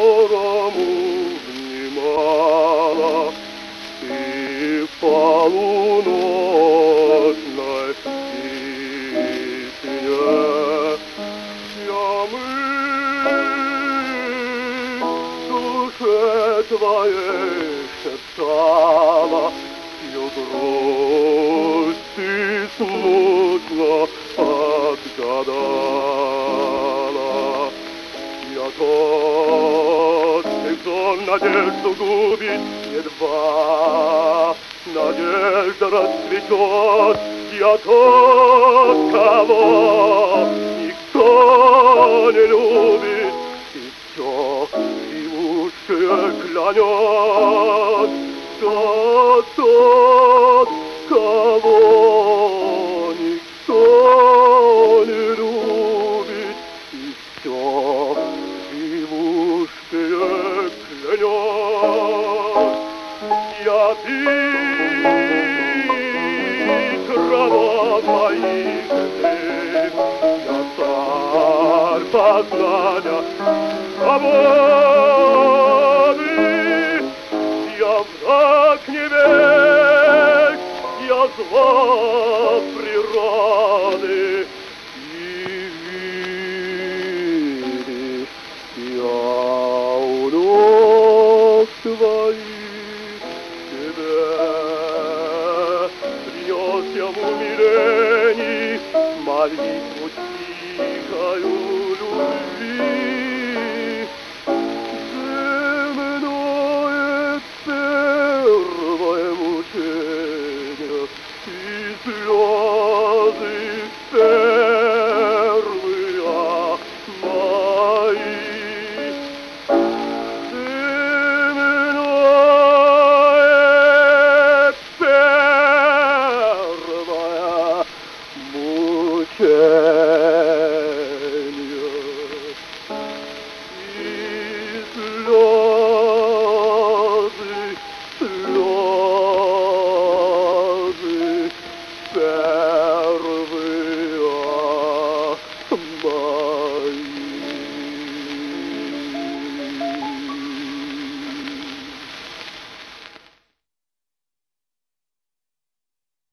которому внимала ты полуночной тишине. Я душе твоей шептала, чью грусть ты смутно отгадала. Я тот, кто надежду губит едва, надежда расцветет. Я тот, кого никто не любит, и все живущее клянет. Я тот, кого никто не любит, и все живущее клянет. Я бить раба моих дней, я царь познания свободы, я враг небес, я зло